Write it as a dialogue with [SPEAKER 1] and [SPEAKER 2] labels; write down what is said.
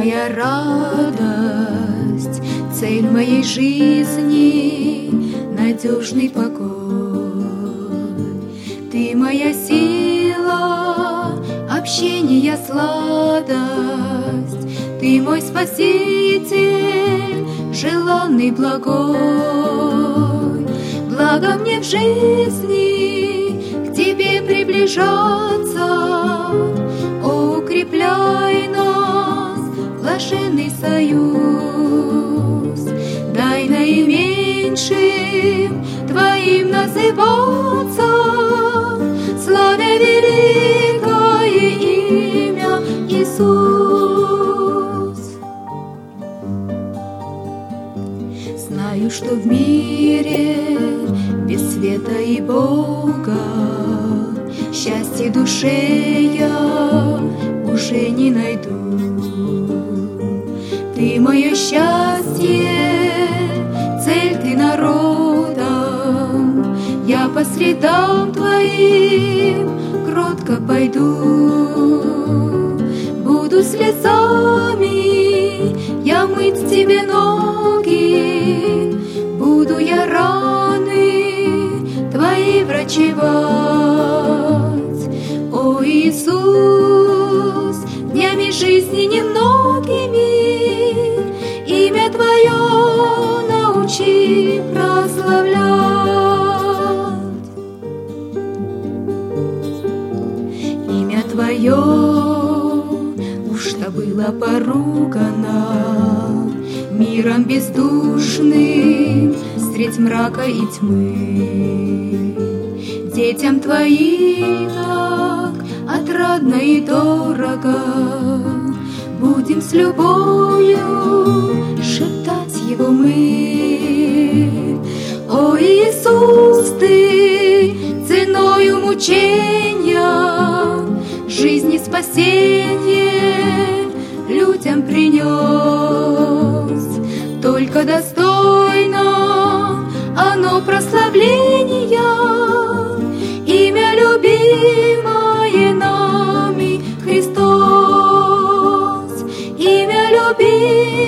[SPEAKER 1] моя радость, цель моей жизни, надежный покой. Ты моя сила, общение, сладость, Ты мой Спаситель, желанный, благой. Благо мне в жизни к Тебе приближаться, укрепляй нас, блаженный союз. Дай наименьшим Твоим называться, славя великое имя Иисус. Знаю, что в мире без света и Бога счастье душе я уже не найду. Ты мое счастье, цель Ты народом, я по следам Твоим кротко пойду. Буду слезами я мыть Тебе ноги, буду я раны Твои врачевать. О, Иисус, днями жизни немногими имя Твое научи прославлять. Имя Твое уж-то было поругано миром бездушным средь мрака и тьмы. Детям Твоим так отрадно и дорого, будем с любовью шептать Его мы. О, Иисус, Ты ценою мучения жизни спасение людям принес. Только достойно оно прославления, имя любимое нами Христос, имя любимое